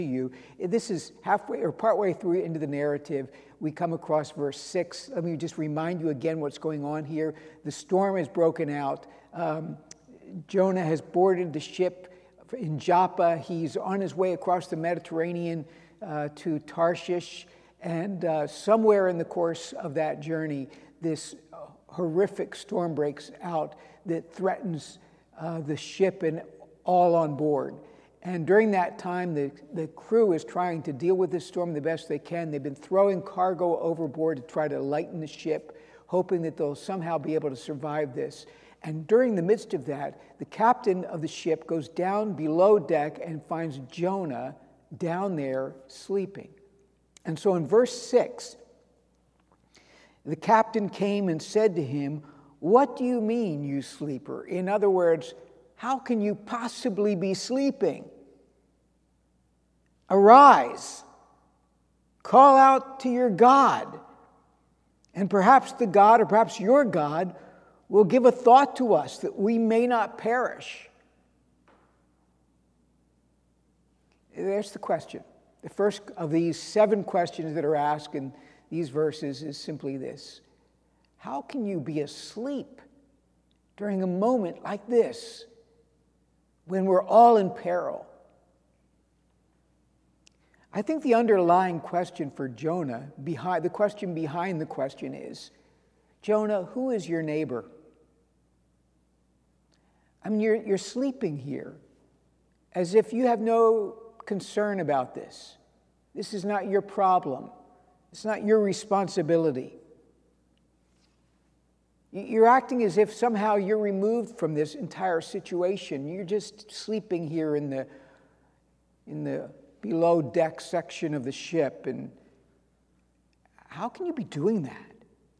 you. This is halfway or partway through into the narrative. We come across verse 6. Let me just remind you again what's going on here. The storm has broken out. Jonah has boarded the ship in Joppa. He's on his way across the Mediterranean to Tarshish. And somewhere in the course of that journey, this horrific storm breaks out that threatens the ship and all on board. And during that time, the crew is trying to deal with this storm the best they can. They've been throwing cargo overboard to try to lighten the ship, hoping that they'll somehow be able to survive this. And during the midst of that, the captain of the ship goes down below deck and finds Jonah down there sleeping. And so in verse 6, the captain came and said to him, "What do you mean, you sleeper?" In other words, how can you possibly be sleeping? Arise, call out to your God, and perhaps the God, or perhaps your God, will give a thought to us that we may not perish. There's the question. The first of these 7 questions that are asked in these verses is simply this: how can you be asleep during a moment like this, when we're all in peril? I think the underlying question for Jonah, behind the question is, Jonah, who is your neighbor? I mean, you're sleeping here as if you have no concern about this. This is not your problem. It's not your responsibility. You're acting as if somehow you're removed from this entire situation. You're just sleeping here in the below deck section of the ship. And how can you be doing that?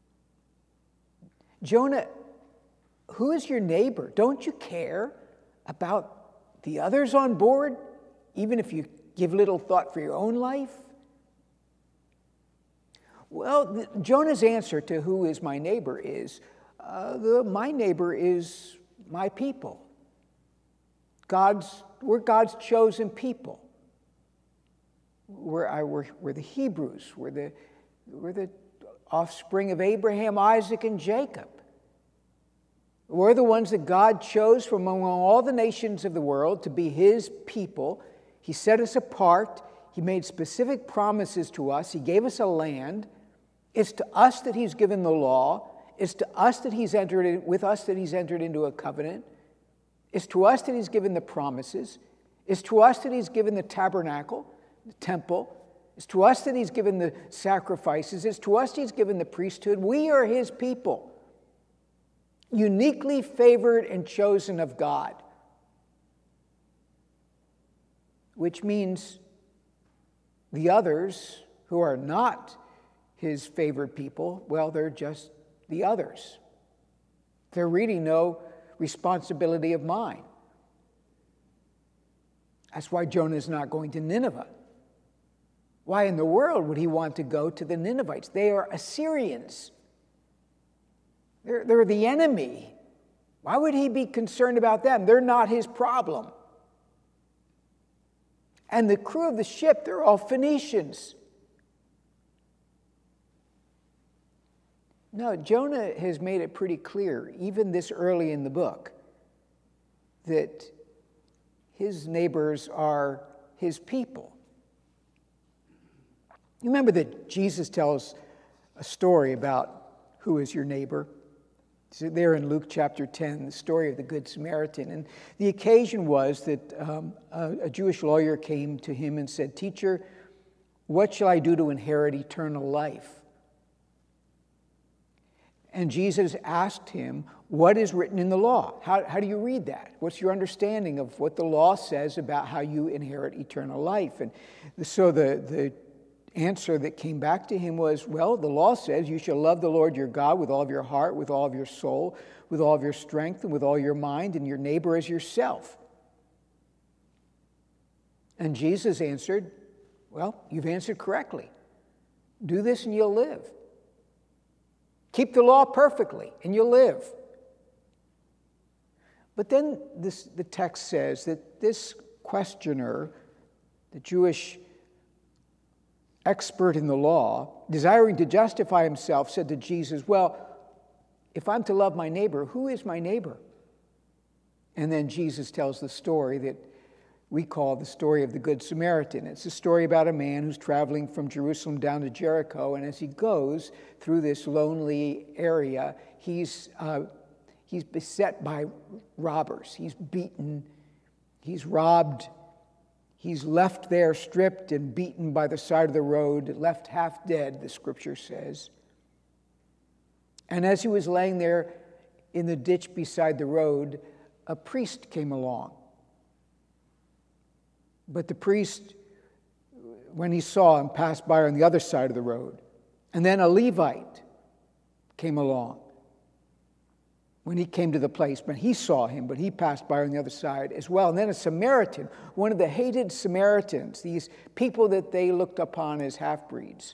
Jonah, who is your neighbor? Don't you care about the others on board, even if you give little thought for your own life? Well, Jonah's answer to who is my neighbor is, my neighbor is my people. We're God's chosen people. We're the Hebrews. We're the offspring of Abraham, Isaac, and Jacob. We're the ones that God chose from among all the nations of the world to be His people. He set us apart. He made specific promises to us. He gave us a land. It's to us that He's given the law. It's to us that He's entered into a covenant. It's to us that He's given the promises. It's to us that He's given the tabernacle, the temple. It's to us that He's given the sacrifices. It's to us He's given the priesthood. We are His people, uniquely favored and chosen of God, which means the others who are not His favored people, well, they're just the others. They're really no responsibility of mine. That's why Jonah is not going to Nineveh. Why in the world would he want to go to the Ninevites? They are Assyrians. They're the enemy. Why would he be concerned about them? They're not his problem. And the crew of the ship, they're all Phoenicians. No, Jonah has made it pretty clear, even this early in the book, that his neighbors are his people. You remember that Jesus tells a story about who is your neighbor. It's there in Luke chapter 10, the story of the Good Samaritan. And the occasion was that a Jewish lawyer came to him and said, "Teacher, what shall I do to inherit eternal life?" And Jesus asked him, "What is written in the law? How do you read that? What's your understanding of what the law says about how you inherit eternal life?" And so the answer that came back to him was, well, the law says you shall love the Lord your God with all of your heart, with all of your soul, with all of your strength, and with all your mind, and your neighbor as yourself. And Jesus answered, well, you've answered correctly. Do this and you'll live. Keep the law perfectly and you'll live. But then the text says that this questioner the Jewish expert in the law, desiring to justify himself, said to Jesus, well, if I'm to love my neighbor, who is my neighbor? And then Jesus tells the story that we call the story of the Good Samaritan. It's a story about a man who's traveling from Jerusalem down to Jericho, and as he goes through this lonely area, he's beset by robbers. He's beaten, he's robbed, he's left there stripped and beaten by the side of the road, left half dead, the scripture says. And as he was laying there in the ditch beside the road, a priest came along. But the priest, when he saw him, passed by on the other side of the road. And then a Levite came along. When he came to the place, but he saw him, but he passed by on the other side as well. And then a Samaritan, one of the hated Samaritans, these people that they looked upon as half-breeds.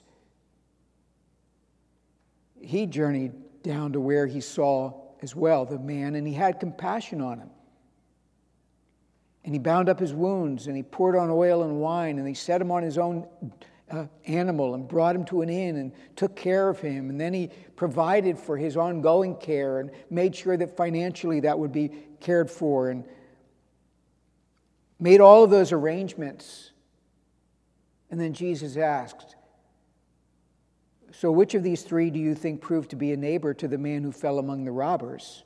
He journeyed down to where he saw as well the man, and he had compassion on him. And he bound up his wounds, and he poured on oil and wine, and he set him on his own animal and brought him to an inn and took care of him. And then he provided for his ongoing care and made sure that financially that would be cared for and made all of those arrangements. And then Jesus asked, so which of these three do you think proved to be a neighbor to the man who fell among the robbers?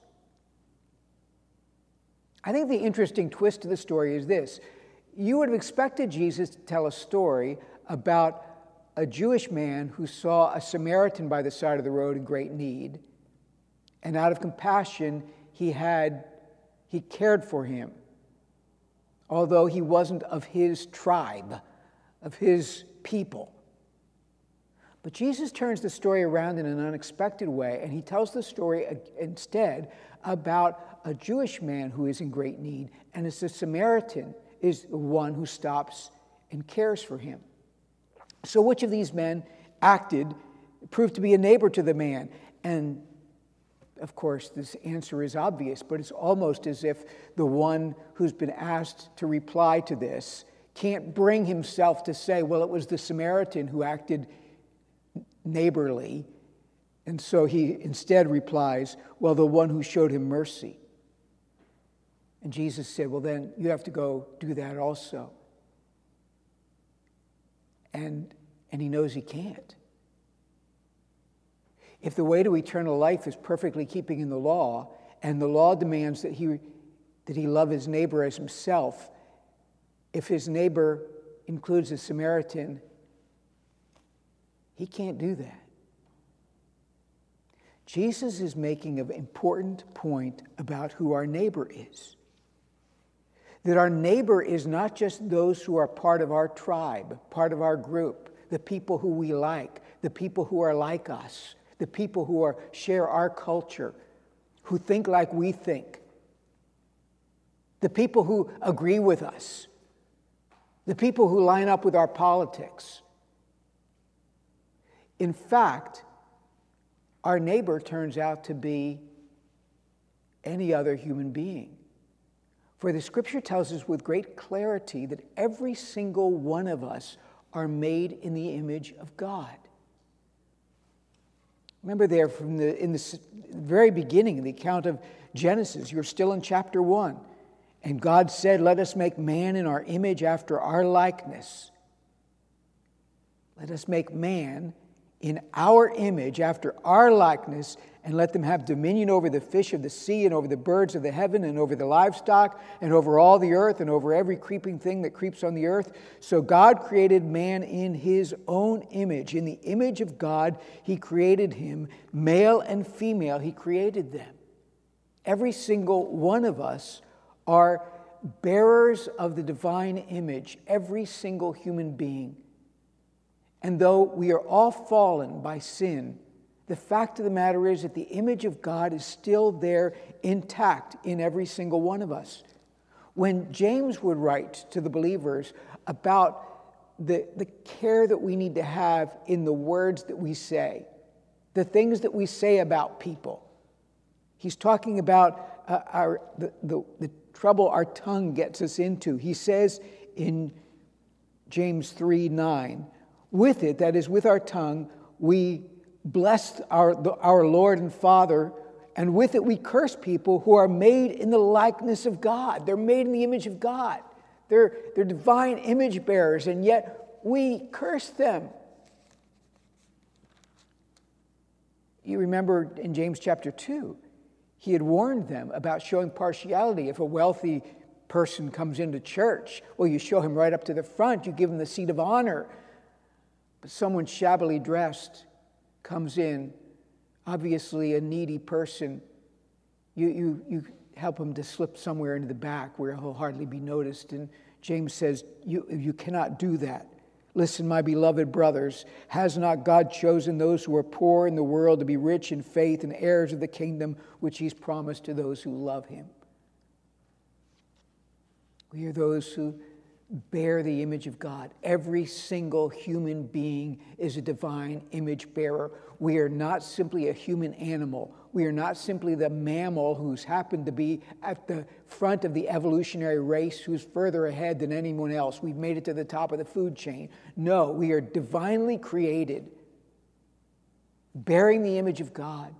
I think the interesting twist to the story is this. You would have expected Jesus to tell a story about a Jewish man who saw a Samaritan by the side of the road in great need, and out of compassion, he cared for him, although he wasn't of his tribe, of his people. But Jesus turns the story around in an unexpected way, and he tells the story instead about a Jewish man who is in great need, and it's the Samaritan is the one who stops and cares for him. So which of these men proved to be a neighbor to the man? And of course, this answer is obvious, but it's almost as if the one who's been asked to reply to this can't bring himself to say, well, it was the Samaritan who acted neighborly. And so he instead replies, well, the one who showed him mercy. And Jesus said, well, then you have to go do that also. And he knows he can't. If the way to eternal life is perfectly keeping in the law, and the law demands that he love his neighbor as himself, if his neighbor includes a Samaritan, he can't do that. Jesus is making an important point about who our neighbor is. That our neighbor is not just those who are part of our tribe, part of our group, the people who we like, the people who are like us, the people who share our culture, who think like we think, the people who agree with us, the people who line up with our politics. In fact, our neighbor turns out to be any other human being. For the scripture tells us with great clarity that every single one of us are made in the image of God. Remember there in the very beginning of the account of Genesis, you're still in chapter 1. And God said, let us make man in our image after our likeness. Let us make man in our image after our likeness, and let them have dominion over the fish of the sea and over the birds of the heaven and over the livestock and over all the earth and over every creeping thing that creeps on the earth. So God created man in his own image. In the image of God, he created him. Male and female, he created them. Every single one of us are bearers of the divine image, every single human being. And though we are all fallen by sin, the fact of the matter is that the image of God is still there intact in every single one of us. When James would write to the believers about the care that we need to have in the words that we say, the things that we say about people, he's talking about the trouble our tongue gets us into. He says in James 3:9. With it, that is, with our tongue, we bless our Lord and Father, and with it we curse people who are made in the likeness of God. They're made in the image of God. They're divine image bearers, and yet we curse them. You remember in James chapter 2, he had warned them about showing partiality. If a wealthy person comes into church, well, you show him right up to the front, you give him the seat of honor. But someone shabbily dressed comes in, obviously a needy person, you help him to slip somewhere into the back where he'll hardly be noticed. And James says, you cannot do that. Listen, my beloved brothers, has not God chosen those who are poor in the world to be rich in faith and heirs of the kingdom which he's promised to those who love him? We are those who bear the image of God. Every single human being is a divine image bearer. We are not simply a human animal. We are not simply the mammal who's happened to be at the front of the evolutionary race, who's further ahead than anyone else. We've made it to the top of the food chain. No, we are divinely created, bearing the image of God.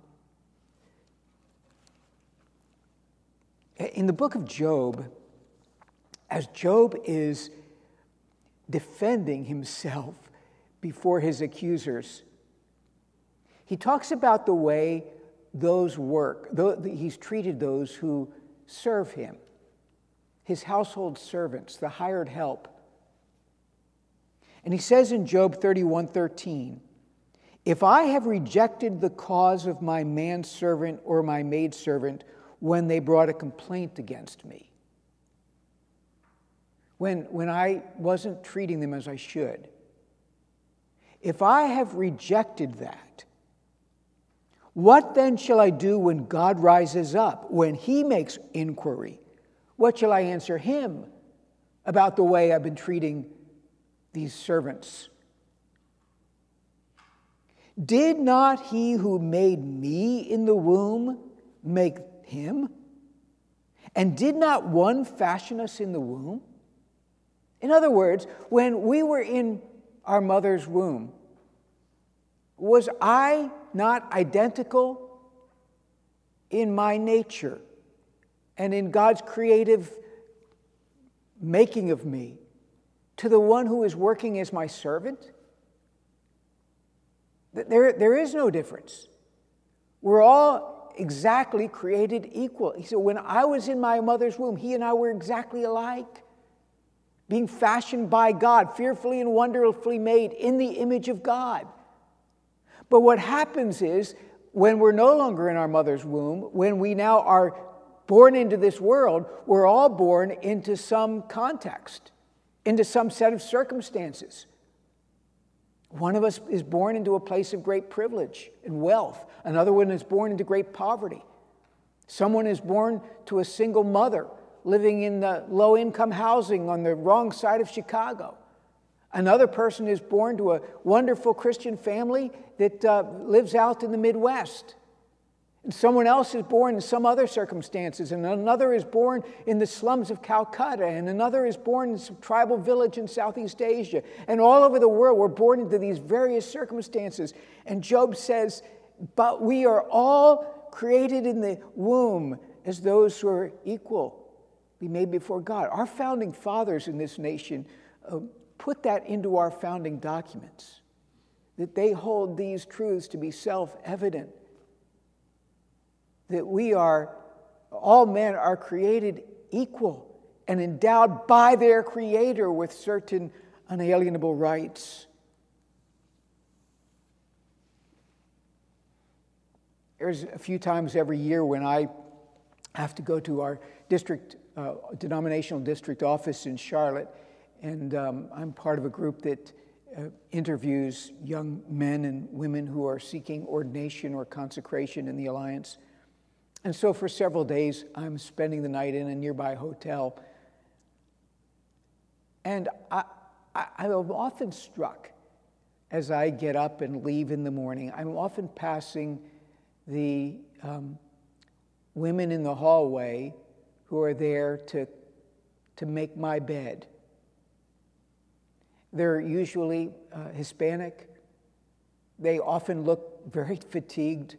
In the book of Job, as Job is defending himself before his accusers, he talks about the way those work. He's treated those who serve him, his household servants, the hired help. And he says in Job 31:13, if I have rejected the cause of my manservant or my maidservant when they brought a complaint against me, when I wasn't treating them as I should, if I have rejected that, what then shall I do when God rises up, when he makes inquiry? What shall I answer him about the way I've been treating these servants? Did not he who made me in the womb make him? And did not one fashion us in the womb? In other words, when we were in our mother's womb, was I not identical in my nature and in God's creative making of me to the one who is working as my servant? There is no difference. We're all exactly created equal. He said, when I was in my mother's womb, he and I were exactly alike, being fashioned by God, fearfully and wonderfully made in the image of God. But what happens is, when we're no longer in our mother's womb, when we now are born into this world, we're all born into some context, into some set of circumstances. One of us is born into a place of great privilege and wealth. Another one is born into great poverty. Someone is born to a single mother living in the low-income housing on the wrong side of Chicago. Another person is born to a wonderful Christian family that lives out in the Midwest. And someone else is born in some other circumstances, and another is born in the slums of Calcutta, and another is born in some tribal village in Southeast Asia. And all over the world, we're born into these various circumstances. And Job says, but we are all created in the womb as those who are equal, be made before God. Our founding fathers in this nation put that into our founding documents, that they hold these truths to be self-evident, that all men are created equal and endowed by their Creator with certain unalienable rights. There's a few times every year when I have to go to our denominational district office in Charlotte, and I'm part of a group that interviews young men and women who are seeking ordination or consecration in the Alliance. And so for several days, I'm spending the night in a nearby hotel. And I'm often struck as I get up and leave in the morning. I'm often passing the women in the hallway who are there to make my bed. They're usually Hispanic. They often look very fatigued.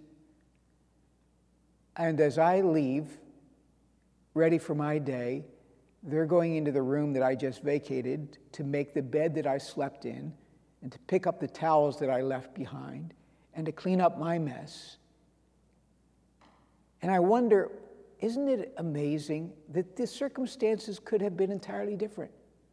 And as I leave, ready for my day, they're going into the room that I just vacated to make the bed that I slept in and to pick up the towels that I left behind and to clean up my mess. And I wonder, isn't it amazing that the circumstances could have been entirely different?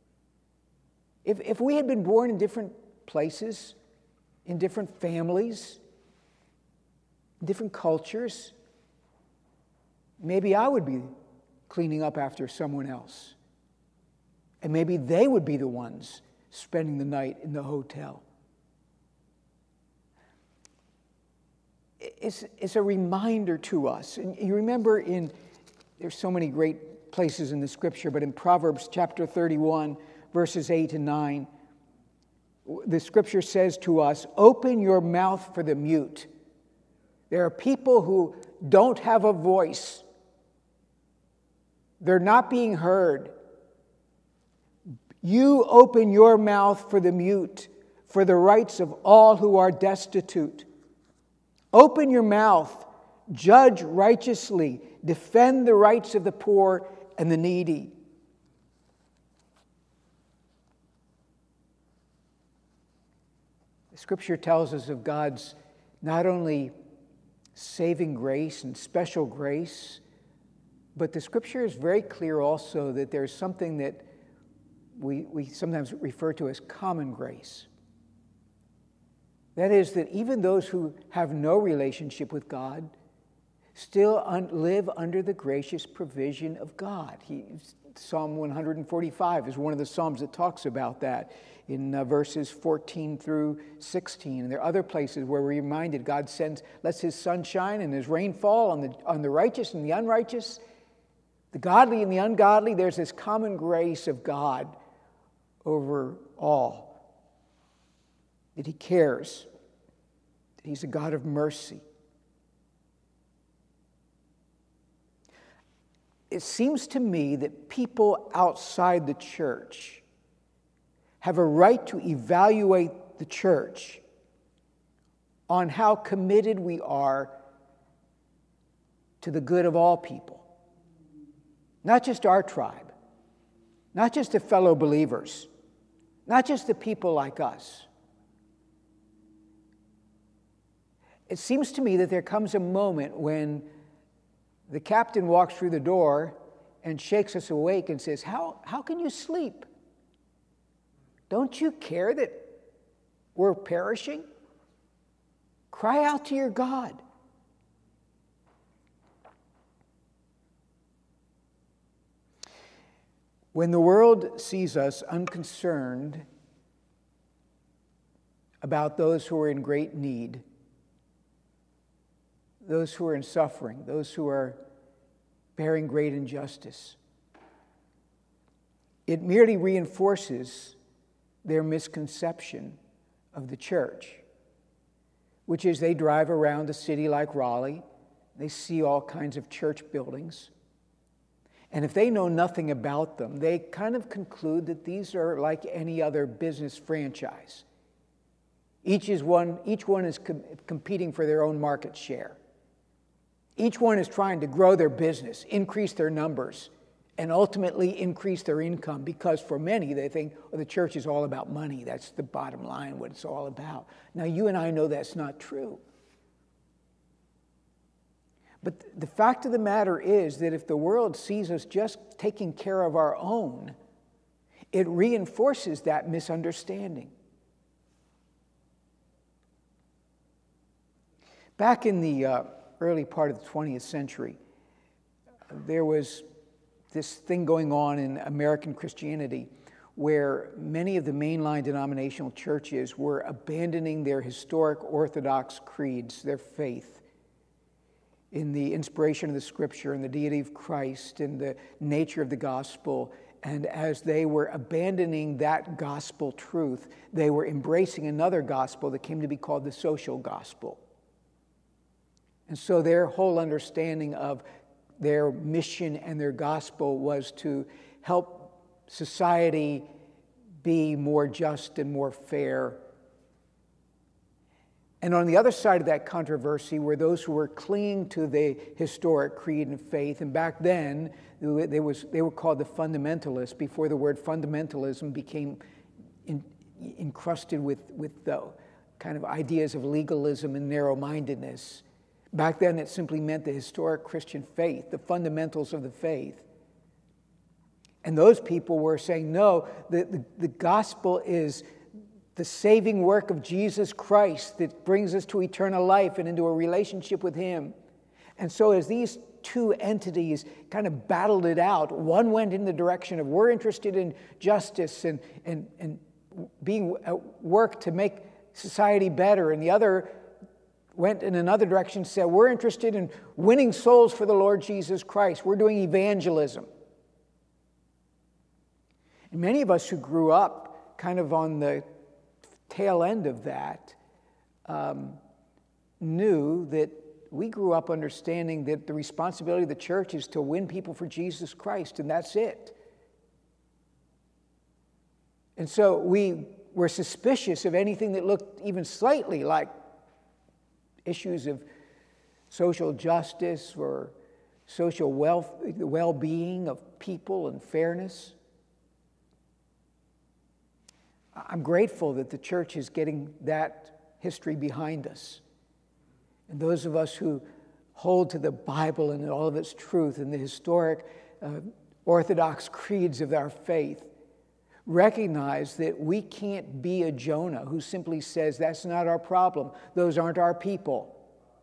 If we had been born in different places, in different families, in different cultures, maybe I would be cleaning up after someone else. And maybe they would be the ones spending the night in the hotel. It's a reminder to us. And you remember there's so many great places in the scripture, but in Proverbs chapter 31, verses 8 and 9, the scripture says to us, open your mouth for the mute. There are people who don't have a voice. They're not being heard. You open your mouth for the mute, for the rights of all who are destitute. Open your mouth, judge righteously, defend the rights of the poor and the needy. The scripture tells us of God's not only saving grace and special grace, but the scripture is very clear also that there's something that we sometimes refer to as common grace. That is, that even those who have no relationship with God still live under the gracious provision of God. Psalm 145 is one of the Psalms that talks about that in verses 14 through 16. And there are other places where we're reminded God lets His sun shine and His rain fall on the righteous and the unrighteous, the godly and the ungodly. There's this common grace of God over all. That He cares, that He's a God of mercy. It seems to me that people outside the church have a right to evaluate the church on how committed we are to the good of all people. Not just our tribe, not just the fellow believers, not just the people like us. It seems to me that there comes a moment when the captain walks through the door and shakes us awake and says, How can you sleep? Don't you care that we're perishing? Cry out to your God. When the world sees us unconcerned about those who are in great need, those who are in suffering, those who are bearing great injustice, it merely reinforces their misconception of the church, which is they drive around a city like Raleigh, they see all kinds of church buildings, and if they know nothing about them, they kind of conclude that these are like any other business franchise. Each one is competing for their own market share. Each one is trying to grow their business, increase their numbers, and ultimately increase their income, because for many, they think, the church is all about money. That's the bottom line, what it's all about. Now, you and I know that's not true. But the fact of the matter is that if the world sees us just taking care of our own, it reinforces that misunderstanding. Back in the early part of the 20th century, there was this thing going on in American Christianity where many of the mainline denominational churches were abandoning their historic Orthodox creeds, their faith in the inspiration of the Scripture and the deity of Christ and the nature of the gospel. And as they were abandoning that gospel truth, they were embracing another gospel that came to be called the social gospel. And so their whole understanding of their mission and their gospel was to help society be more just and more fair. And on the other side of that controversy were those who were clinging to the historic creed and faith. And back then, they were called the fundamentalists before the word fundamentalism became encrusted with the kind of ideas of legalism and narrow-mindedness. Back then, it simply meant the historic Christian faith, the fundamentals of the faith. And those people were saying, no, the gospel is the saving work of Jesus Christ that brings us to eternal life and into a relationship with Him. And so as these two entities kind of battled it out, one went in the direction of we're interested in justice and being at work to make society better, and the other went in another direction, said we're interested in winning souls for the Lord Jesus Christ. We're doing evangelism. And many of us who grew up kind of on the tail end of that knew that we grew up understanding that the responsibility of the church is to win people for Jesus Christ, and that's it. And so we were suspicious of anything that looked even slightly like issues of social justice or social well-being of people and fairness. I'm grateful that the church is getting that history behind us. And those of us who hold to the Bible and all of its truth and the historic orthodox creeds of our faith recognize that we can't be a Jonah who simply says, that's not our problem, those aren't our people.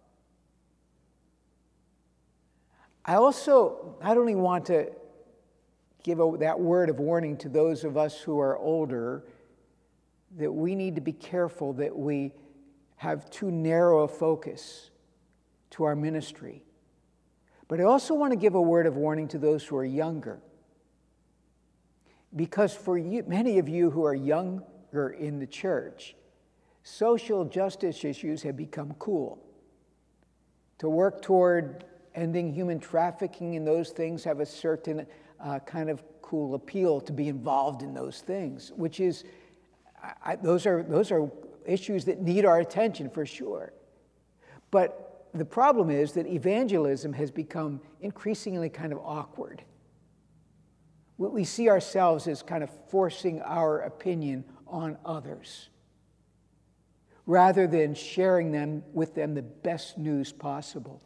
I also not only want to give that word of warning to those of us who are older, that we need to be careful that we have too narrow a focus to our ministry. But I also want to give a word of warning to those who are younger. Because for you, many of you who are younger in the church, social justice issues have become cool. To work toward ending human trafficking and those things have a certain kind of cool appeal to be involved in those things, which is, those are issues that need our attention for sure. But the problem is that evangelism has become increasingly kind of awkward. We see ourselves as kind of forcing our opinion on others rather than sharing with them the best news possible.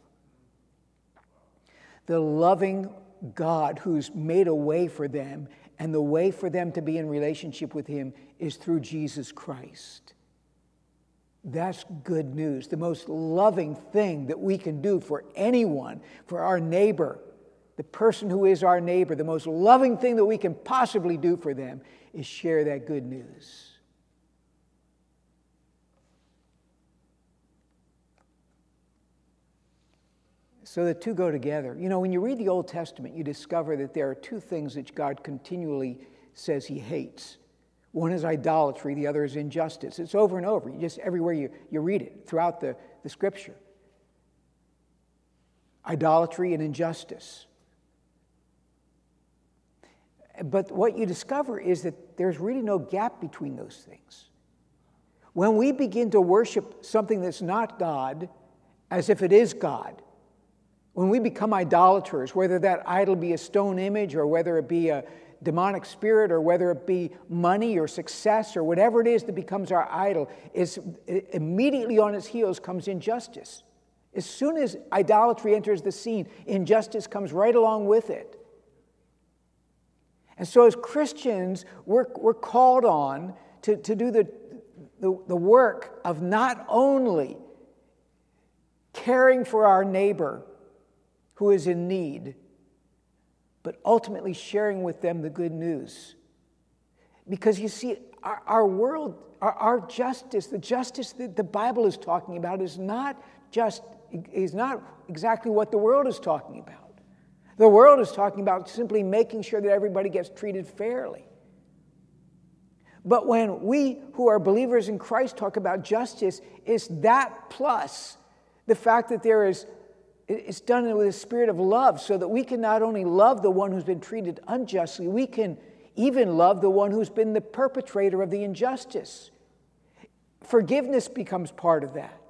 The loving God who's made a way for them, and the way for them to be in relationship with Him is through Jesus Christ. That's good news. The most loving thing that we can do for anyone, for our neighbor, the person who is our neighbor, the most loving thing that we can possibly do for them is share that good news. So the two go together. You know, when you read the Old Testament, you discover that there are two things that God continually says He hates. One is idolatry, the other is injustice. It's over and over. Everywhere you read it throughout the Scripture. Idolatry and injustice. But what you discover is that there's really no gap between those things. When we begin to worship something that's not God as if it is God, when we become idolaters, whether that idol be a stone image or whether it be a demonic spirit or whether it be money or success or whatever it is that becomes our idol, immediately on its heels comes injustice. As soon as idolatry enters the scene, injustice comes right along with it. And so as Christians, we're called on to do the work of not only caring for our neighbor who is in need, but ultimately sharing with them the good news. Because you see, our world, our justice, the justice that the Bible is talking about is not exactly what the world is talking about. The world is talking about simply making sure that everybody gets treated fairly. But when we who are believers in Christ talk about justice, it's that plus the fact that it's done with a spirit of love so that we can not only love the one who's been treated unjustly, we can Even love the one who's been the perpetrator of the injustice. Forgiveness becomes part of that.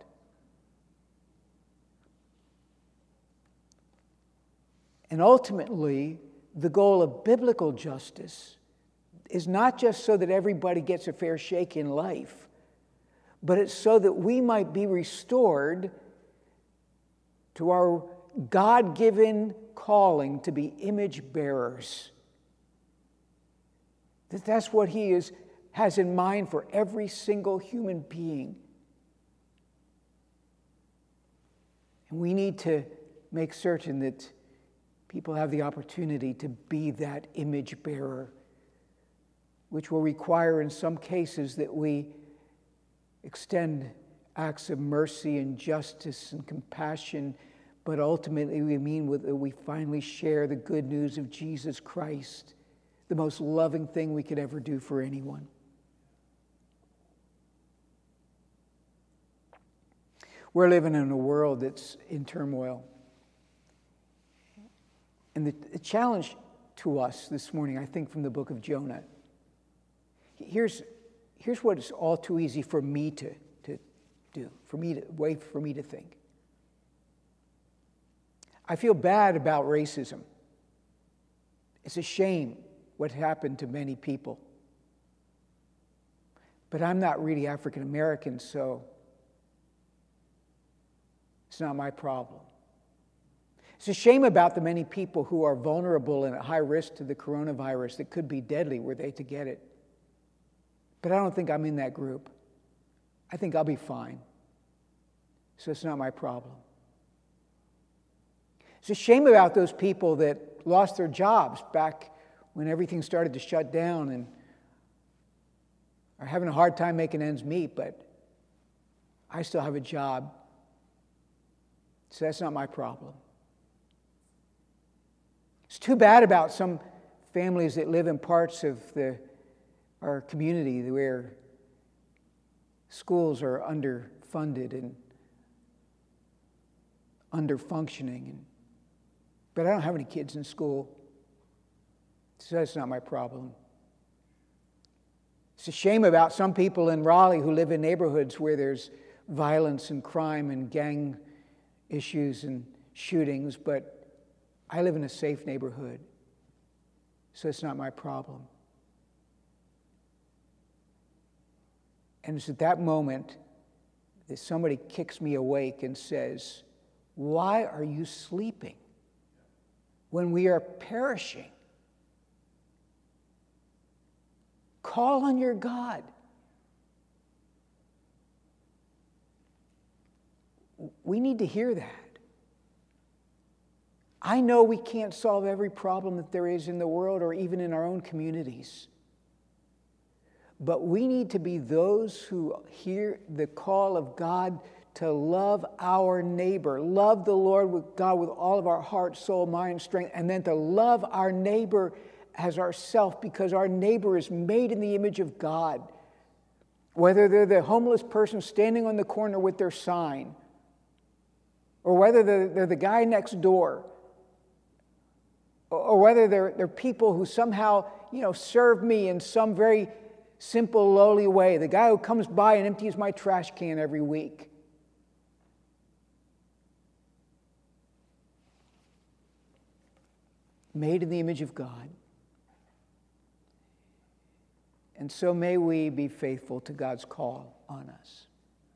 And ultimately, the goal of biblical justice is not just so that everybody gets a fair shake in life, but it's so that we might be restored to our God-given calling to be image bearers. That's what He has in mind for every single human being. And we need to make certain that people have the opportunity to be that image bearer, which will require in some cases that we extend acts of mercy and justice and compassion, but ultimately we mean that we finally share the good news of Jesus Christ, the most loving thing we could ever do for anyone. We're living in a world that's in turmoil. And the challenge to us this morning, I think, from the book of Jonah, here's what is all too easy for me to do, for me to think. I feel bad about racism. It's a shame what happened to many people. But I'm not really African American, so it's not my problem. It's a shame about the many people who are vulnerable and at high risk to the coronavirus that could be deadly were they to get it. But I don't think I'm in that group. I think I'll be fine. So it's not my problem. It's a shame about those people that lost their jobs back when everything started to shut down and are having a hard time making ends meet, but I still have a job. So that's not my problem. It's too bad about some families that live in parts of our community where schools are underfunded and underfunctioning. But I don't have any kids in school, so that's not my problem. It's a shame about some people in Raleigh who live in neighborhoods where there's violence and crime and gang issues and shootings, but I live in a safe neighborhood, so it's not my problem. And it's at that moment that somebody kicks me awake and says, "Why are you sleeping when we are perishing? Call on your God." We need to hear that. I know we can't solve every problem that there is in the world or even in our own communities. But we need to be those who hear the call of God to love our neighbor, love the Lord God with all of our heart, soul, mind, strength, and then to love our neighbor as ourself, because our neighbor is made in the image of God. Whether they're the homeless person standing on the corner with their sign, or whether they're the guy next door, or whether they're people who somehow, serve me in some very simple, lowly way. The guy who comes by and empties my trash can every week. Made in the image of God. And so may we be faithful to God's call on us.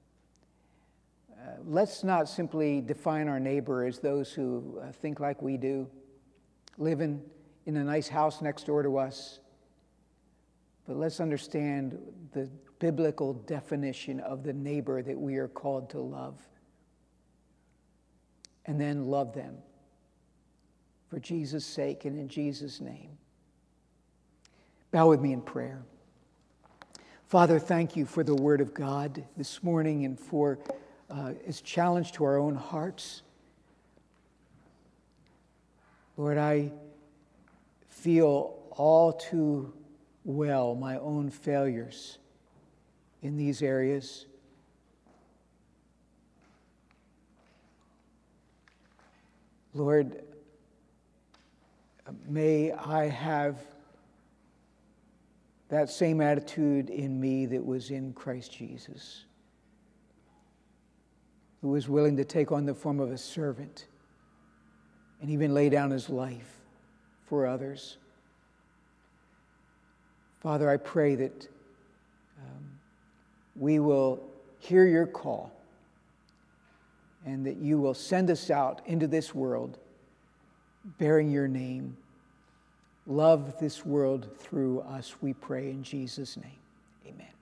Let's not simply define our neighbor as those who think like we do, living in a nice house next door to us. But let's understand the biblical definition of the neighbor that we are called to love. And then love them for Jesus' sake and in Jesus' name. Bow with me in prayer. Father, thank you for the Word of God this morning and for its challenge to our own hearts. Lord, I feel all too well my own failures in these areas. Lord, may I have that same attitude in me that was in Christ Jesus, who was willing to take on the form of a servant and even lay down his life for others. Father, I pray that we will hear your call and that you will send us out into this world bearing your name. Love this world through us, we pray in Jesus' name. Amen.